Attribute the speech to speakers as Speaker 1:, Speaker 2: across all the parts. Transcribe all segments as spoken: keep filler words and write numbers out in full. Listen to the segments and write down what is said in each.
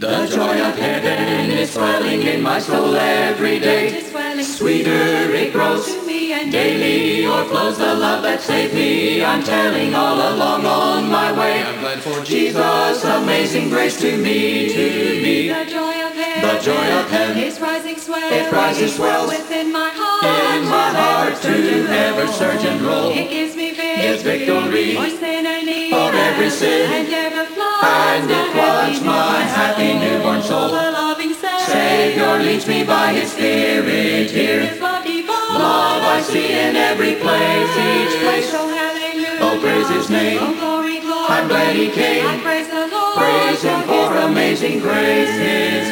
Speaker 1: The joy of heaven is swelling in my soul every day. Sweeter it grows to me, and daily o'erflows the love that saved me. I'm telling all along on my way, I'm glad for Jesus' amazing grace to me, to me.
Speaker 2: The joy of heaven,
Speaker 1: the joy of heaven
Speaker 2: is rising, swelling,
Speaker 1: it rises, swells
Speaker 2: within my heart,
Speaker 1: in my heart to ever surge and roll.
Speaker 2: It gives me victory,
Speaker 1: gives victory
Speaker 2: for sin and evil,
Speaker 1: for every sin,
Speaker 2: and ever floods
Speaker 1: and it floods my happy newborn soul.
Speaker 2: The loving
Speaker 1: Savior leads me by His Spirit here.
Speaker 2: His love divine,
Speaker 1: Love I see in every place, each place.
Speaker 2: So hallelujah,
Speaker 1: Oh, praise His name.
Speaker 2: Oh, glory, glory.
Speaker 1: I'm glad He came.
Speaker 2: I praise the Lord.
Speaker 1: Praise Him for amazing grace, His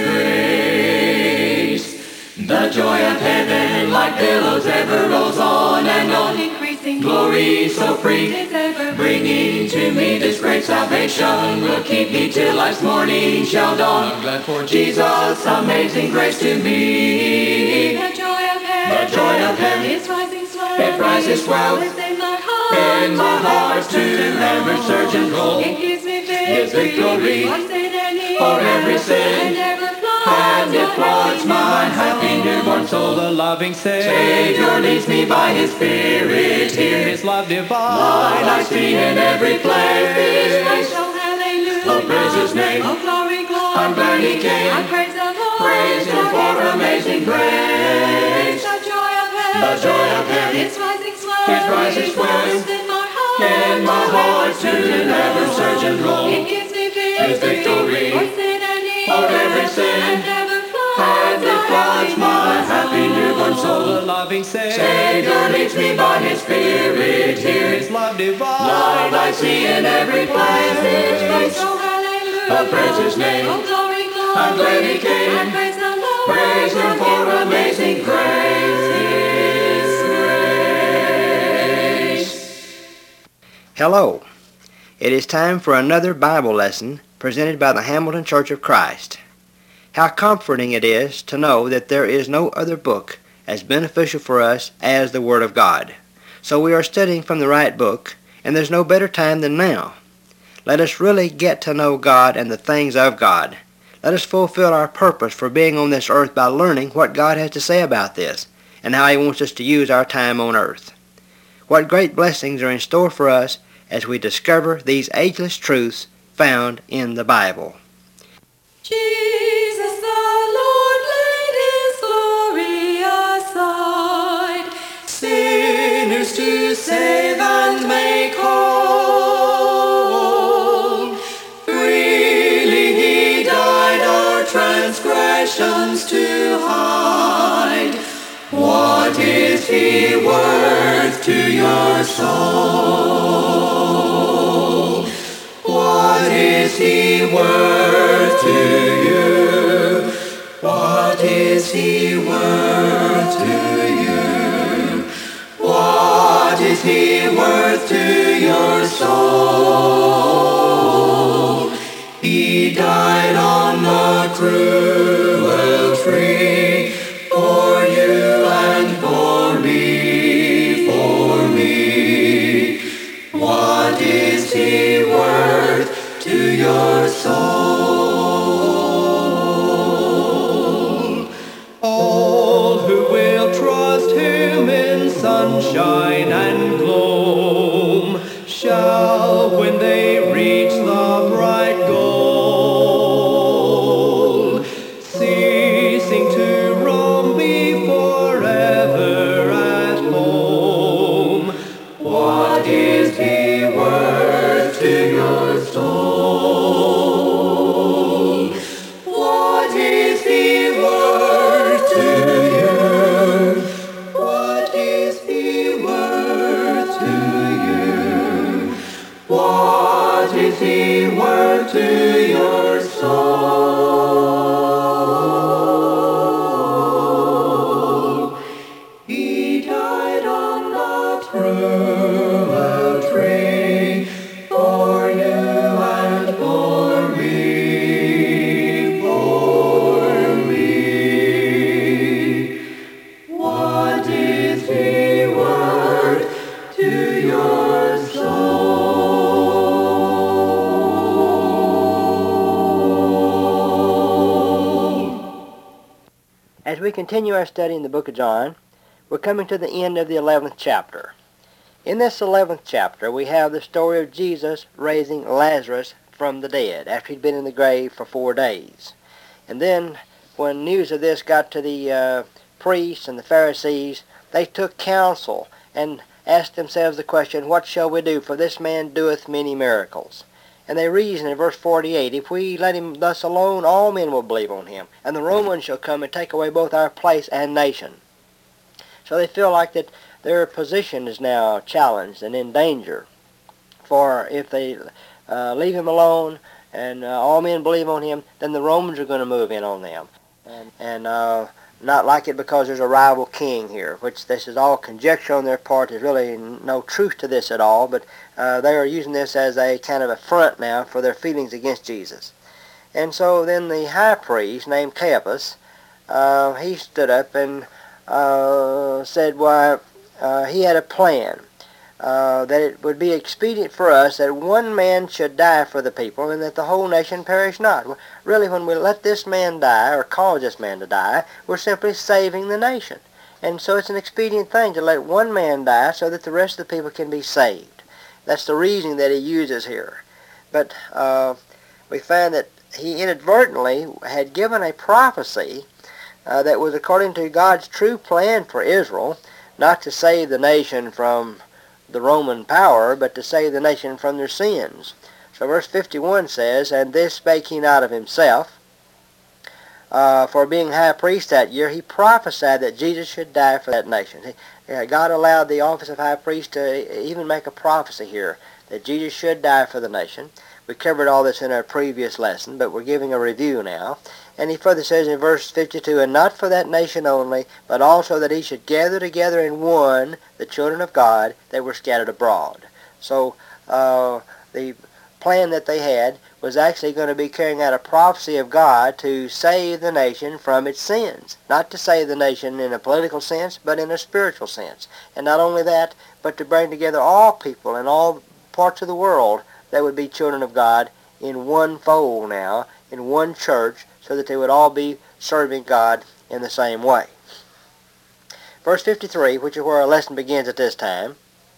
Speaker 1: grace. The joy of heaven like billows ever rolls on and on.
Speaker 2: Increasing
Speaker 1: glory so free,
Speaker 2: is ever
Speaker 1: bringing to me this great salvation. Will keep me till life's morning shall dawn. I'm glad for Jesus' amazing grace to me.
Speaker 2: The joy of heaven,
Speaker 1: the joy of heaven
Speaker 2: is rising, swelling,
Speaker 1: it rises, swells
Speaker 2: within my heart,
Speaker 1: in my heart to ever surge and roll.
Speaker 2: It gives me victory,
Speaker 1: gives victory
Speaker 2: for sin and evil,
Speaker 1: for every sin,
Speaker 2: and ever floods
Speaker 1: and it floods my happy newborn soul.
Speaker 3: The loving
Speaker 1: Savior leads me by His Spirit here.
Speaker 3: His love divine,
Speaker 1: Love I see in every place.
Speaker 2: Oh, hallelujah,
Speaker 1: Oh, praise His name.
Speaker 2: Oh, glory, glory.
Speaker 1: I'm glad He came.
Speaker 2: I praise the Lord.
Speaker 1: Praise Him for amazing grace.
Speaker 2: The joy of heaven,
Speaker 1: The joy of heaven
Speaker 2: is rising, swelling,
Speaker 1: is rising, swelling
Speaker 2: within my heart,
Speaker 1: in my heart to ever surge and roll.
Speaker 2: It gives me
Speaker 1: Gives victory
Speaker 2: for sin and evil,
Speaker 1: for every sin,
Speaker 2: and ever floods
Speaker 1: and it floods my happy newborn soul.
Speaker 3: the loving
Speaker 1: Savior leads me by His Spirit here.
Speaker 3: His love divine,
Speaker 1: Love I see in every place, each place.
Speaker 2: Oh, hallelujah,
Speaker 1: Oh, praise His name.
Speaker 2: Oh, glory, glory.
Speaker 1: I'm glad He came.
Speaker 2: I praise the Lord.
Speaker 1: Praise Him for amazing grace, His grace.
Speaker 4: Hello. It is time for another Bible lesson presented by the Hamilton Church of Christ. How comforting it is to know that there is no other book as beneficial for us as the Word of God. So we are studying from the right book, and there's no better time than now. Let us really get to know God and the things of God. Let us fulfill our purpose for being on this earth by learning what God has to say about this, and how He wants us to use our time on earth. What great blessings are in store for us as we discover these ageless truths found in the Bible.
Speaker 2: Jesus the Lord laid His glory aside, sinners to save and make whole. Freely He died our transgressions to hide. What is He worth to your soul? What is He worth to you? What is He worth to you? What is He worth to your soul? He died on the cruel tree for you and for me, for me. What is He worth to your soul?
Speaker 3: all who will trust Him in sunshine and gloom shall, when they reach the bright goal, ceasing to roam, be forever at home.
Speaker 1: What is He worth to your soul? What is He worth to you? What is He worth to you? What is He worth to your soul? He died on the cruel tree for you and for me, for me. What is He worth to your soul?
Speaker 4: As we continue our study in the book of John, we're coming to the end of the eleventh chapter. In this eleventh chapter, we have the story of Jesus raising Lazarus from the dead after he'd been in the grave for four days. And then, when news of this got to the uh, priests and the Pharisees, they took counsel and asked themselves the question, what shall we do? For this man doeth many miracles. And they reason in verse forty-eight, if we let him thus alone, all men will believe on him, and the Romans shall come and take away both our place and nation. So they feel like that their position is now challenged and in danger. For if they uh, leave him alone and uh, all men believe on him, then the Romans are going to move in on them. And, and uh, not like it because there's a rival king here, which this is all conjecture on their part. There's really no truth to this at all, but uh, they are using this as a kind of a front now for their feelings against Jesus. And so then the high priest named Caiaphas, uh, he stood up and uh, said, why, uh, he had a plan. Uh, that it would be expedient for us that one man should die for the people, and that the whole nation perish not. Really, when we let this man die, or cause this man to die, we're simply saving the nation. And so it's an expedient thing to let one man die so that the rest of the people can be saved. That's the reasoning that he uses here. But uh, we find that he inadvertently had given a prophecy uh, that was according to God's true plan for Israel, not to save the nation from the Roman power, but to save the nation from their sins. So verse fifty-one says, and this spake he not of himself, uh, for being high priest that year, he prophesied that Jesus should die for that nation. He, uh, God allowed the office of high priest to even make a prophecy here, that Jesus should die for the nation. We covered all this in our previous lesson, but we're giving a review now. And he further says in verse fifty-two, and not for that nation only, but also that he should gather together in one the children of God that were scattered abroad. So uh, the plan that they had was actually going to be carrying out a prophecy of God to save the nation from its sins. Not to save the nation in a political sense, but in a spiritual sense. And not only that, but to bring together all people in all parts of the world that would be children of God in one fold now, in one church, so that they would all be serving God in the same way. Verse fifty-three, which is where our lesson begins at this time,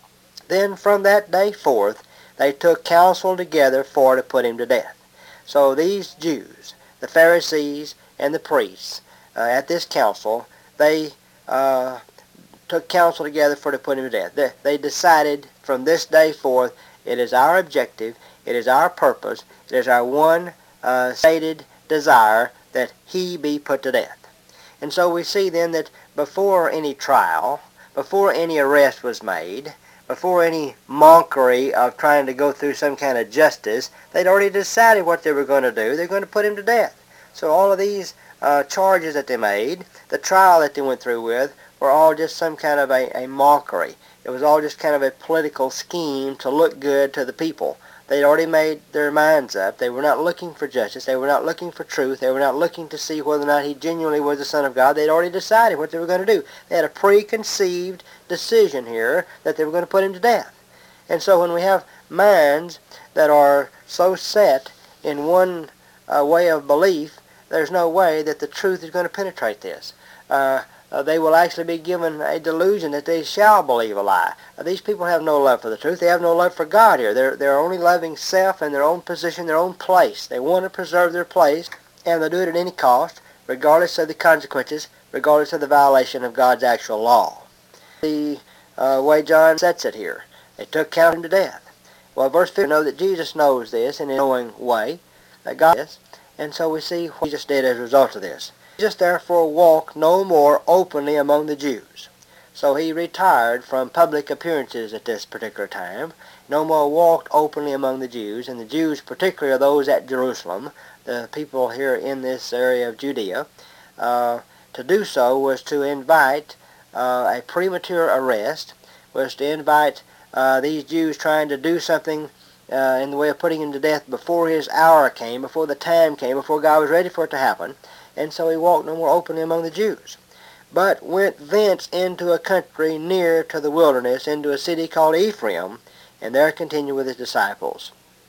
Speaker 4: then from that day forth they took counsel together for to put him to death. So these Jews, the Pharisees and the priests, uh, at this council, they uh, took counsel together for to put him to death. They, they decided from this day forth, it is our objective, it is our purpose, it is our one uh, stated desire that he be put to death. And so we see then that before any trial, before any arrest was made, before any mockery of trying to go through some kind of justice, they'd already decided what they were going to do. They're going to put him to death. So all of these uh, charges that they made, the trial that they went through with, were all just some kind of a, a mockery. It was all just kind of a political scheme to look good to the people. They'd already made their minds up. They were not looking for justice. They were not looking for truth. They were not looking to see whether or not he genuinely was the Son of God. They'd already decided what they were going to do. They had a preconceived decision here that they were going to put him to death. And so when we have minds that are so set in one uh, way of belief, there's no way that the truth is going to penetrate this. Uh, Uh, they will actually be given a delusion that they shall believe a lie. Uh, these people have no love for the truth. They have no love for God here. They're, they're only loving self and their own position, their own place. They want to preserve their place, and they'll do it at any cost, regardless of the consequences, regardless of the violation of God's actual law. The uh, way John sets it here, they took count him to death. Well, verse fifty, we know that Jesus knows this in a knowing way, that God is, and so we see what Jesus did as a result of this. Jesus therefore walked no more openly among the Jews. So he retired from public appearances at this particular time. No more walked openly among the Jews, and the Jews particularly are those at Jerusalem, the people here in this area of Judea. Uh, to do so was to invite uh, a premature arrest, was to invite uh, these Jews trying to do something uh, in the way of putting him to death before his hour came, before the time came, before God was ready for it to happen. And so he walked no more openly among the Jews, but went thence into a country near to the wilderness, into a city called Ephraim, and there continued with his disciples.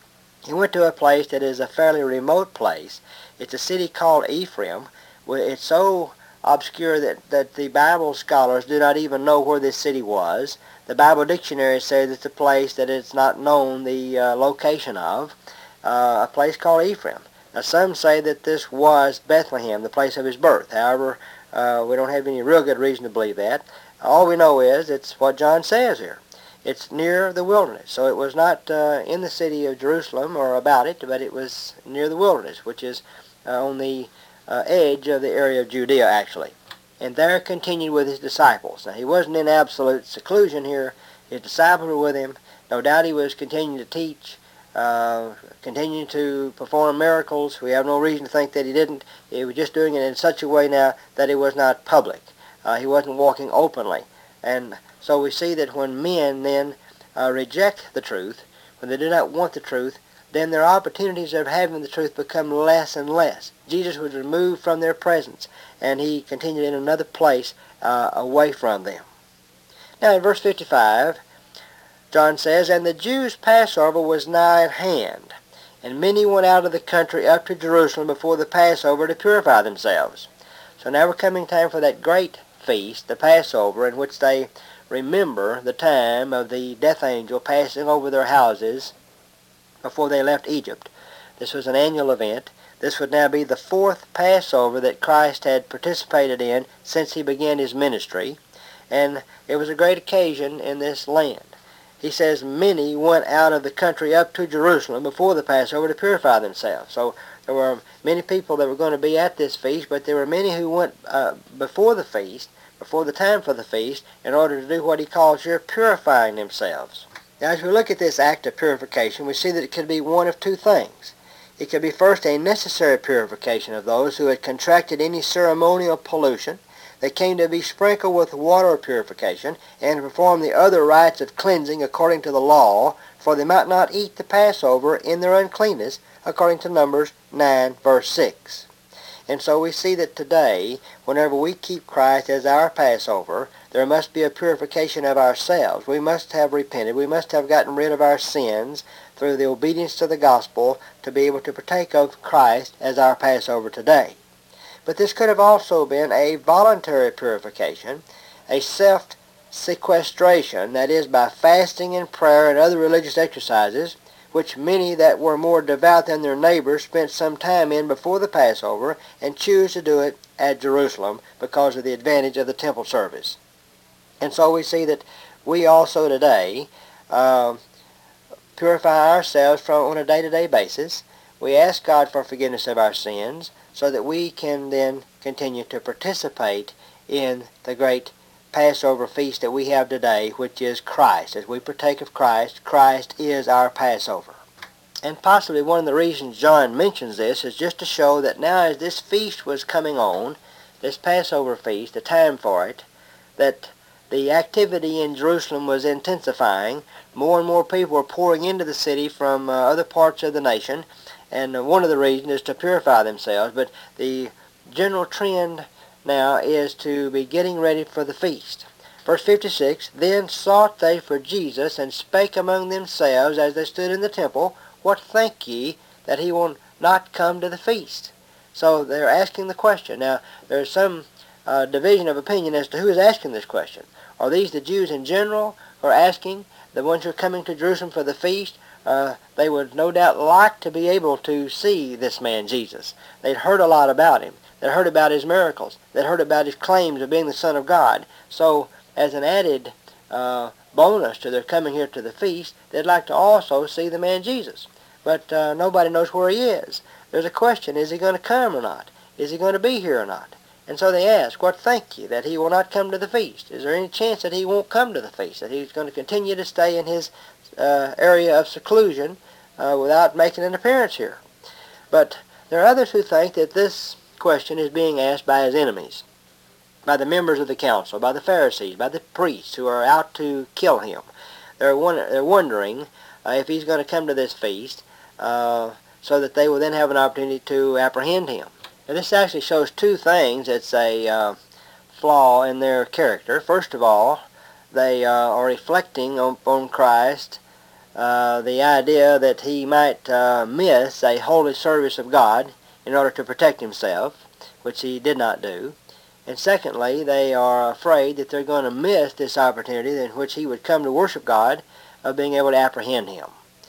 Speaker 4: He went to a place that is a fairly remote place. It's a city called Ephraim. It's so obscure that, that the Bible scholars do not even know where this city was. The Bible dictionary says it's a place that it's not known the uh, location of, uh, a place called Ephraim. Now some say that this was Bethlehem, the place of his birth. However, uh, we don't have any real good reason to believe that. All we know is it's what John says here. It's near the wilderness. So it was not uh, in the city of Jerusalem or about it, but it was near the wilderness, which is uh, on the uh, edge of the area of Judea, actually. And there continued with his disciples. Now, he wasn't in absolute seclusion here. His disciples were with him. No doubt he was continuing to teach, uh, continuing to perform miracles. We have no reason to think that he didn't. He was just doing it in such a way now that it was not public. Uh, he wasn't walking openly. And so we see that when men then uh, reject the truth, when they do not want the truth, then their opportunities of having the truth become less and less. Jesus was removed from their presence, and he continued in another place uh, away from them. Now in verse fifty-five, John says, "And the Jews' Passover was nigh at hand, and many went out of the country up to Jerusalem before the Passover to purify themselves." So now we're coming time for that great feast, the Passover, in which they remember the time of the death angel passing over their houses before they left Egypt. This was an annual event. This would now be the fourth Passover that Christ had participated in since he began his ministry, and it was a great occasion in this land. He says many went out of the country up to Jerusalem before the Passover to purify themselves. So there were many people that were going to be at this feast, but there were many who went uh, before the feast, before the time for the feast, in order to do what he calls here purifying themselves. Now as we look at this act of purification, we see that it could be one of two things. It could be first a necessary purification of those who had contracted any ceremonial pollution. They came to be sprinkled with water of purification and to perform the other rites of cleansing according to the law, for they might not eat the Passover in their uncleanness, according to Numbers nine, verse six. And so we see that today, whenever we keep Christ as our Passover, there must be a purification of ourselves. We must have repented. We must have gotten rid of our sins through the obedience to the gospel to be able to partake of Christ as our Passover today. But this could have also been a voluntary purification, a self-sequestration, that is, by fasting and prayer and other religious exercises, which many that were more devout than their neighbors spent some time in before the Passover, and choose to do it at Jerusalem because of the advantage of the temple service. And so we see that we also today uh, purify ourselves from on a day-to-day basis. We ask God for forgiveness of our sins so that we can then continue to participate in the great Passover feast that we have today, which is Christ. As we partake of Christ, Christ is our Passover. And possibly one of the reasons John mentions this is just to show that now as this feast was coming on, this Passover feast, the time for it, that the activity in Jerusalem was intensifying. More and more people were pouring into the city from uh, other parts of the nation, and uh, one of the reasons is to purify themselves. But the general trend now is to be getting ready for the feast. Verse fifty-six, "Then sought they for Jesus, and spake among themselves as they stood in the temple, What think ye, that he will not come to the feast?" So they're asking the question. Now, there's some uh, division of opinion as to who is asking this question. Are these the Jews in general who are asking, the ones who are coming to Jerusalem for the feast? Uh, they would no doubt like to be able to see this man Jesus. They'd heard a lot about him. They'd heard about his miracles. They'd heard about his claims of being the Son of God. So as an added uh, bonus to their coming here to the feast, they'd like to also see the man Jesus. But uh, nobody knows where he is. There's a question, is he going to come or not? Is he going to be here or not? And so they ask, what think ye, that he will not come to the feast? Is there any chance that he won't come to the feast, that he's going to continue to stay in his uh, area of seclusion uh, without making an appearance here? But there are others who think that this question is being asked by his enemies, by the members of the council, by the Pharisees, by the priests who are out to kill him. They're, wonder, they're wondering uh, if he's going to come to this feast uh, so that they will then have an opportunity to apprehend him. Now, this actually shows two things. It's a uh, flaw in their character. First of all, they uh, are reflecting on, on Christ uh, the idea that he might uh, miss a holy service of God in order to protect himself, which he did not do. And secondly, they are afraid that they're going to miss this opportunity in which he would come to worship God, of being able to apprehend him.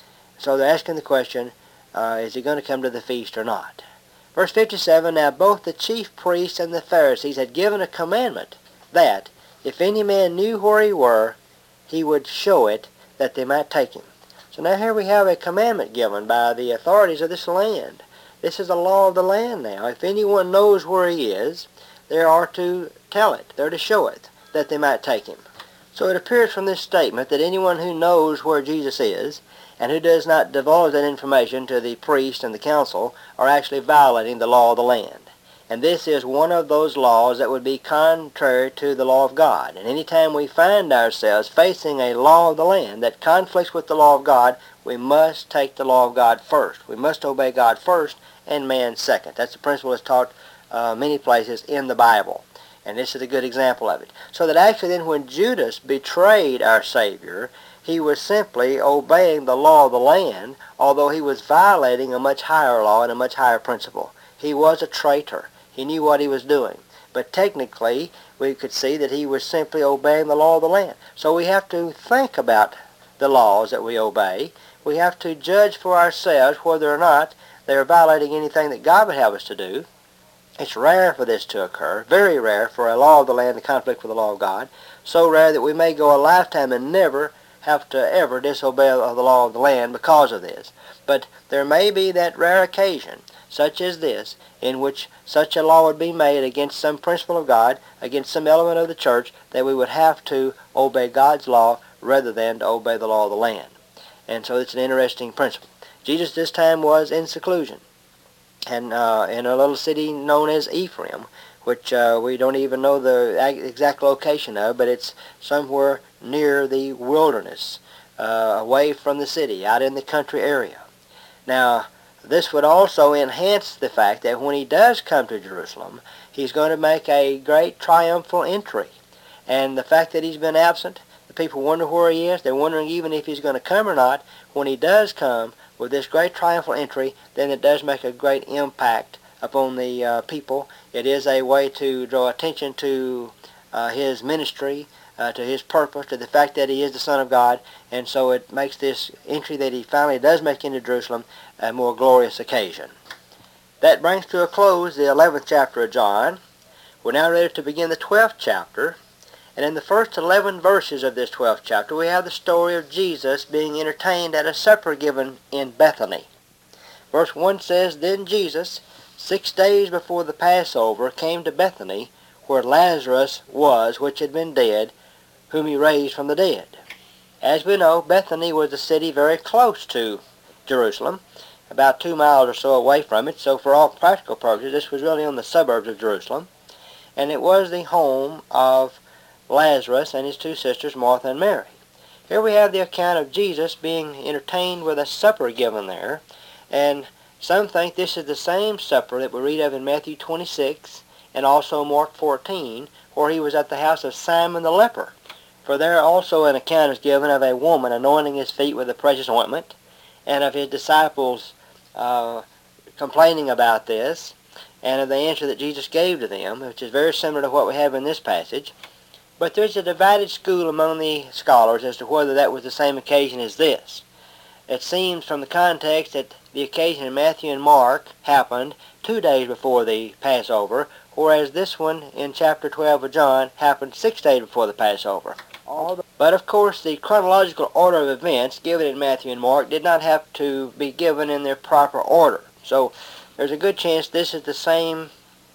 Speaker 4: So they're asking the question, uh, is he going to come to the feast or not? Verse fifty-seven, now both the chief priests and the Pharisees had given a commandment that, if any man knew where he were, he would show it, that they might take him. So now here we have a commandment given by the authorities of this land. This is the law of the land now. If anyone knows where he is, they are to tell it, they're to show it, that they might take him. So it appears from this statement that anyone who knows where Jesus is, and who does not divulge that information to the priest and the council, are actually violating the law of the land. And this is one of those laws that would be contrary to the law of God. And any time we find ourselves facing a law of the land that conflicts with the law of God, we must take the law of God first. We must obey God first and man second. That's the principle that's taught uh, many places in the Bible. And this is a good example of it. So that actually then when Judas betrayed our Savior, he was simply obeying the law of the land, although he was violating a much higher law and a much higher principle. He was a traitor. He knew what he was doing. But technically, we could see that he was simply obeying the law of the land. So we have to think about the laws that we obey. We have to judge for ourselves whether or not they are violating anything that God would have us to do. It's rare for this to occur, very rare for a law of the land to conflict with the law of God, so rare that we may go a lifetime and never have to ever disobey the law of the land because of this. But there may be that rare occasion, such as this, in which such a law would be made against some principle of God, against some element of the church, that we would have to obey God's law rather than to obey the law of the land. And so it's an interesting principle. Jesus this time was in seclusion, and uh, in a little city known as Ephraim, which uh, we don't even know the exact location of, but it's somewhere near the wilderness, uh, away from the city, out in the country area. Now, this would also enhance the fact that when he does come to Jerusalem, he's going to make a great triumphal entry. And the fact that he's been absent, the people wonder where he is. They're wondering even if he's going to come or not. When he does come with this great triumphal entry, then it does make a great impact upon the uh, people. It is a way to draw attention to uh, his ministry, uh, to his purpose, to the fact that he is the Son of God, and so it makes this entry that he finally does make into Jerusalem a more glorious occasion. That brings to a close the eleventh chapter of John. We're now ready to begin the twelfth chapter, and in the first eleven verses of this twelfth chapter we have the story of Jesus being entertained at a supper given in Bethany. Verse one says, Then Jesus, six days before the Passover, came to Bethany, where Lazarus was, which had been dead, whom he raised from the dead. As we know, Bethany was a city very close to Jerusalem, about two miles or so away from it, so for all practical purposes, this was really on the suburbs of Jerusalem, and it was the home of Lazarus and his two sisters, Martha and Mary. Here we have the account of Jesus being entertained with a supper given there, and some think this is the same supper that we read of in Matthew twenty-six and also Mark fourteen, where he was at the house of Simon the leper. For there also an account is given of a woman anointing his feet with a precious ointment, and of his disciples uh, complaining about this, and of the answer that Jesus gave to them, which is very similar to what we have in this passage. But there's a divided school among the scholars as to whether that was the same occasion as this. It seems from the context that the occasion in Matthew and Mark happened two days before the Passover, whereas this one in chapter twelve of John happened six days before the Passover. But of course the chronological order of events given in Matthew and Mark did not have to be given in their proper order. So there's a good chance this is the same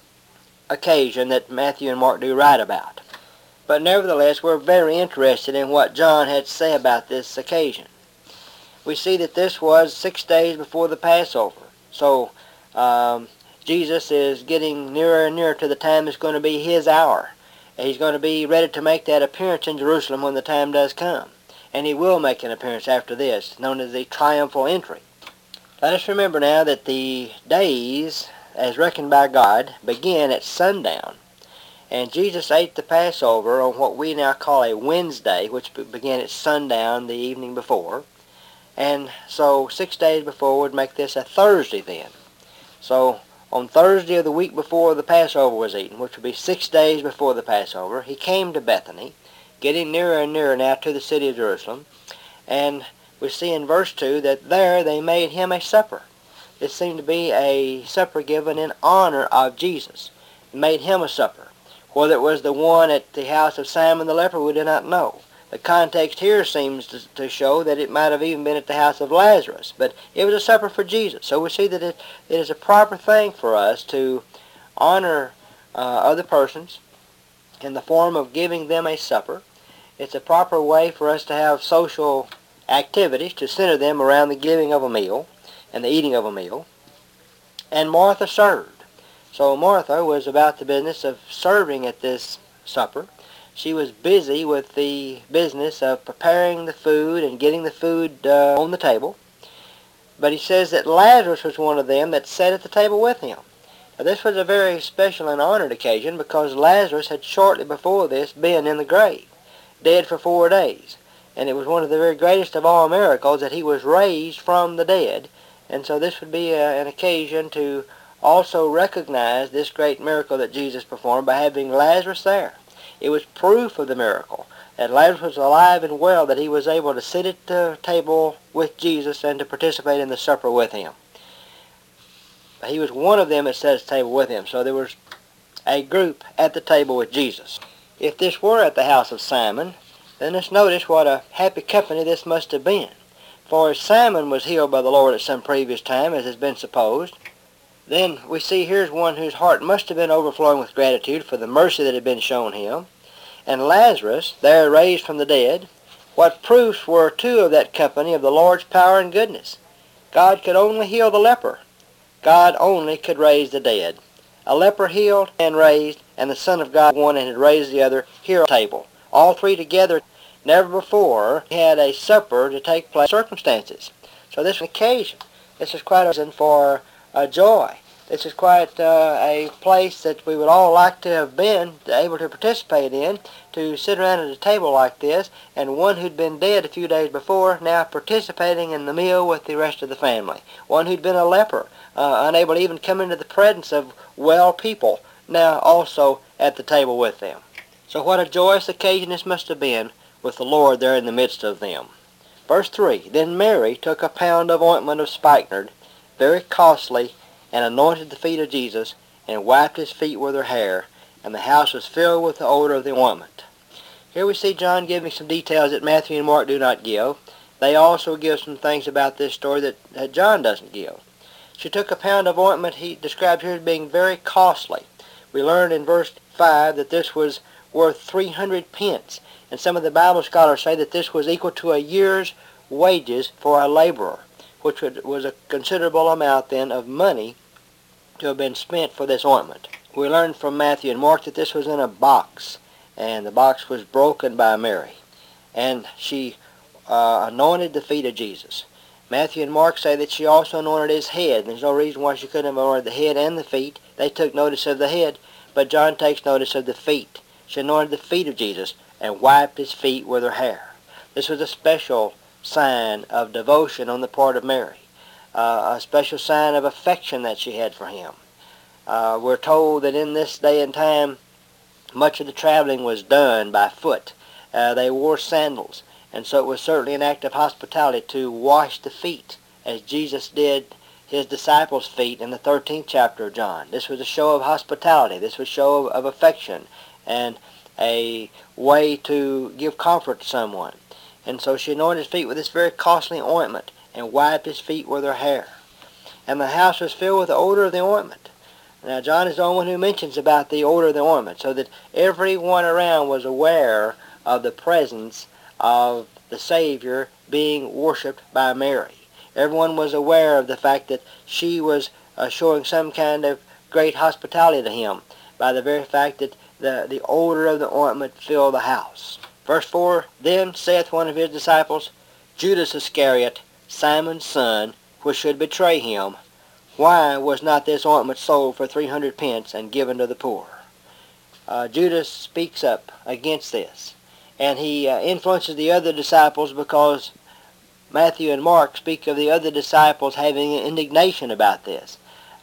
Speaker 4: occasion that Matthew and Mark do write about. But nevertheless, we're very interested in what John had to say about this occasion. We see that this was six days before the Passover. So um, Jesus is getting nearer and nearer to the time it's going to be his hour. He's going to be ready to make that appearance in Jerusalem when the time does come. And he will make an appearance after this, known as the triumphal entry. Let us remember now that the days, as reckoned by God, begin at sundown. And Jesus ate the Passover on what we now call a Wednesday, which began at sundown the evening before. And so six days before would make this a Thursday then. So On Thursday of the week before the Passover was eaten, which would be six days before the Passover, he came to Bethany, getting nearer and nearer now to the city of Jerusalem. And we see in verse two that there they made him a supper. This seemed to be a supper given in honor of Jesus. They made him a supper. Whether it was the one at the house of Simon the leper, we do not know. The context here seems to, to show that it might have even been at the house of Lazarus, but it was a supper for Jesus. So we see that it, it is a proper thing for us to honor uh, other persons in the form of giving them a supper. It's a proper way for us to have social activities to center them around the giving of a meal and the eating of a meal. And Martha served. So Martha was about the business of serving at this supper. She was busy with the business of preparing the food and getting the food uh, on the table. But he says that Lazarus was one of them that sat at the table with him. Now, this was a very special and honored occasion because Lazarus had shortly before this been in the grave, dead for four days. And it was one of the very greatest of all miracles that he was raised from the dead. And so this would be a, an occasion to also recognize this great miracle that Jesus performed by having Lazarus there. It was proof of the miracle that Lazarus was alive and well, that he was able to sit at the table with Jesus and to participate in the supper with him. He was one of them that sat at the table with him. So there was a group at the table with Jesus. If this were at the house of Simon, then let's notice what a happy company this must have been. For as Simon was healed by the Lord at some previous time, as has been supposed, then we see here's one whose heart must have been overflowing with gratitude for the mercy that had been shown him. And Lazarus, there raised from the dead, what proofs were two of that company of the Lord's power and goodness? God could only heal the leper. God only could raise the dead. A leper healed and raised, and the Son of God one and had raised the other here at the table. All three together. Never before had a supper to take place in circumstances. So this is an occasion. This is quite a reason for uh, joy. This is quite uh, a place that we would all like to have been able to participate in, to sit around at a table like this, and one who'd been dead a few days before now participating in the meal with the rest of the family. One who'd been a leper, uh, unable to even come into the presence of well people, now also at the table with them. So what a joyous occasion this must have been with the Lord there in the midst of them. Verse three, Then Mary took a pound of ointment of spikenard, very costly, and anointed the feet of Jesus, and wiped his feet with her hair, and the house was filled with the odor of the ointment. Here we see John giving some details that Matthew and Mark do not give. They also give some things about this story that, that John doesn't give. She took a pound of ointment he described here as being very costly. We learned in verse five that this was worth three hundred pence. And some of the Bible scholars say that this was equal to a year's wages for a laborer, which was a considerable amount then of money to have been spent for this ointment. We learned from Matthew and Mark that this was in a box, and the box was broken by Mary. And she uh, anointed the feet of Jesus. Matthew and Mark say that she also anointed his head. There's no reason why she couldn't have anointed the head and the feet. They took notice of the head, but John takes notice of the feet. She anointed the feet of Jesus and wiped his feet with her hair. This was a special sign of devotion on the part of Mary, uh, a special sign of affection that she had for him. Uh, we're told that in this day and time, much of the traveling was done by foot. Uh, they wore sandals, and so it was certainly an act of hospitality to wash the feet, as Jesus did his disciples' feet in the thirteenth chapter of John. This was a show of hospitality. This was a show of, of affection, and a way to give comfort to someone. And so she anointed his feet with this very costly ointment and wiped his feet with her hair. And the house was filled with the odor of the ointment. Now John is the only one who mentions about the odor of the ointment, so that everyone around was aware of the presence of the Savior being worshipped by Mary. Everyone was aware of the fact that she was uh, showing some kind of great hospitality to him by the very fact that The, the odor of the ointment filled the house. Verse four, Then saith one of his disciples, Judas Iscariot, Simon's son, which should betray him, why was not this ointment sold for three hundred pence and given to the poor? Uh, Judas speaks up against this, and he uh, influences the other disciples because Matthew and Mark speak of the other disciples having indignation about this.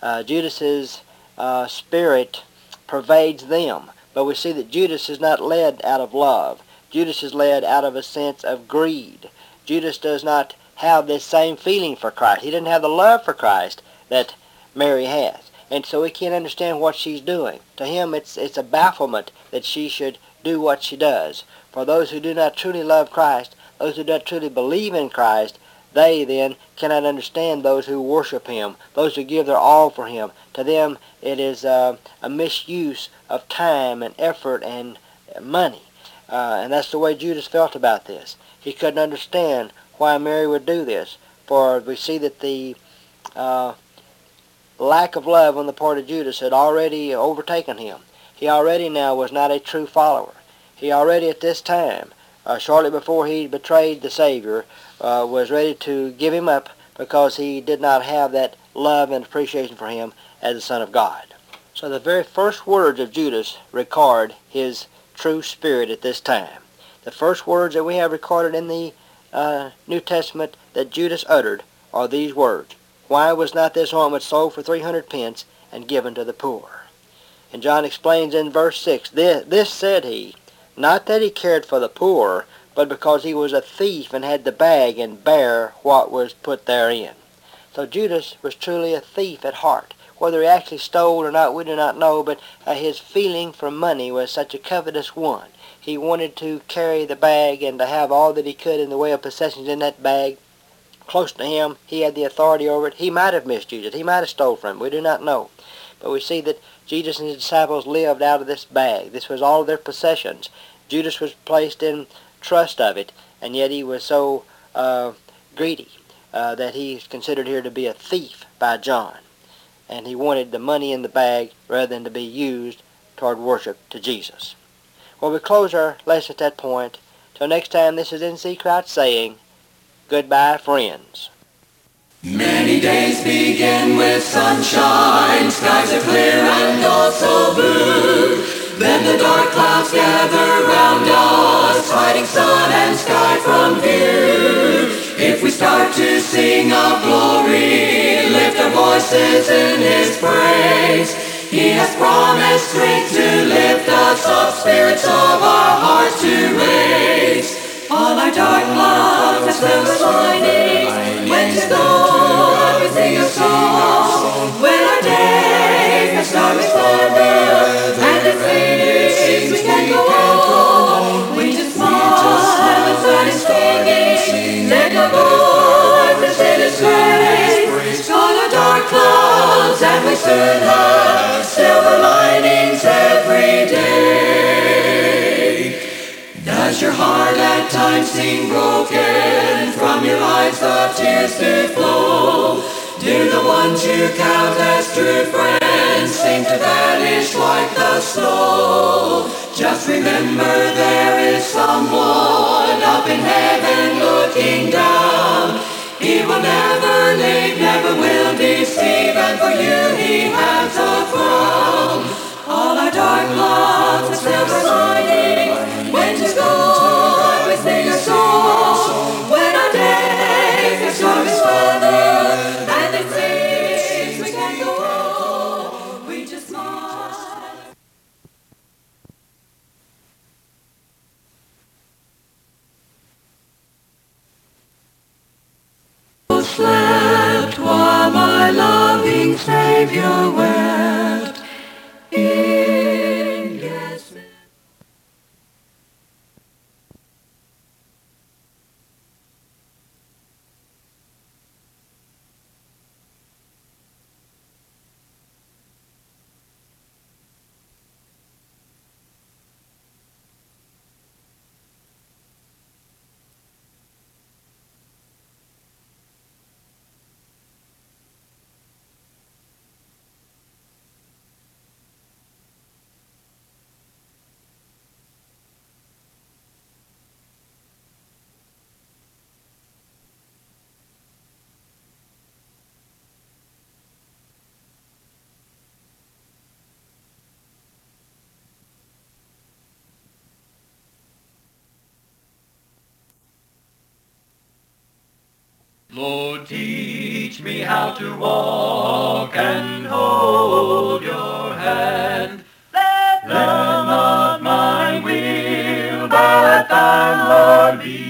Speaker 4: Uh, Judas's uh, spirit pervades them. But we see that Judas is not led out of love. Judas is led out of a sense of greed. Judas does not have this same feeling for Christ. He doesn't have the love for Christ that Mary has. And so he can't understand what she's doing. To him, it's, it's a bafflement that she should do what she does. For those who do not truly love Christ, those who do not truly believe in Christ, they then cannot understand those who worship him, those who give their all for him. To them, it is uh, a misuse of time and effort and money. Uh, and that's the way Judas felt about this. He couldn't understand why Mary would do this. For we see that the uh, lack of love on the part of Judas had already overtaken him. He already now was not a true follower. He already at this time, uh, shortly before he betrayed the Savior, uh, was ready to give him up because he did not have that love and appreciation for him as the Son of God. So the very first words of Judas record his true spirit at this time. The first words that we have recorded in the uh, New Testament that Judas uttered are these words: "Why was not this ointment sold for three hundred pence and given to the poor?" And John explains in verse six, this, this said he, not that he cared for the poor, but because he was a thief and had the bag and bare what was put therein. So Judas was truly a thief at heart. Whether he actually stole or not, we do not know, but uh, his feeling for money was such a covetous one. He wanted to carry the bag and to have all that he could in the way of possessions in that bag close to him. He had the authority over it. He might have misused it. He might have stole from it. We do not know. But we see that Jesus and his disciples lived out of this bag. This was all of their possessions. Judas was placed in trust of it, and yet he was so uh, greedy uh, that he is considered here to be a thief by John. And he wanted the money in the bag rather than to be used toward worship to Jesus. Well, we close our lesson at that point. Till next time, this is N C Crouch saying, goodbye, friends.
Speaker 2: Many days begin with sunshine, skies are clear and also blue. Then the dark clouds gather round us, hiding sun and sky from view. If we start to sing of glory, lift our voices in his praise. He has promised strength to lift us up, spirits of our hearts to raise. All our dark clouds have silver linings, when to go, we sing a song. When our days have stormy weather, and it seems we can't go on, we just smile and start singing. Let the voices in his praise. All our dark clouds, and we soon have silver linings every day. Does your heart at times seem broken? From your eyes the tears do flow. Do the ones you count as true friends seem to vanish like the snow? Just remember there is someone up in heaven looking down. He will never leave, never will deceive, and for you he has a crown. All our dark clouds are silver linings, when to go, we sing a song. When our days are stormy weather, and it seems we can't go on, we just smile. Slept while my loving Savior wept in Gethsemane.
Speaker 3: Lord Jesus.
Speaker 1: teach me how to walk and hold your hand. Let not my will, but thine, Lord, be